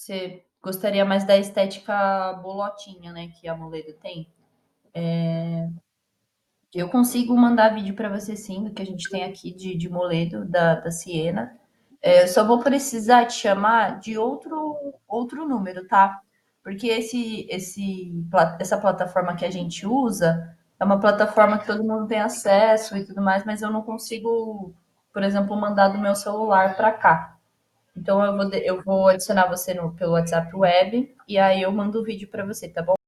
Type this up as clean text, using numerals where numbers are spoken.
Você gostaria mais da estética bolotinha, né, que a Moledo tem. Eu consigo mandar vídeo para você sim, do que a gente tem aqui de Moledo, da Siena. Eu só vou precisar te chamar de outro número, tá? Porque essa plataforma que a gente usa é uma plataforma que todo mundo tem acesso e tudo mais, mas eu não consigo, por exemplo, mandar do meu celular para cá. Então eu vou adicionar você pelo WhatsApp Web e aí eu mando o vídeo para você, tá bom?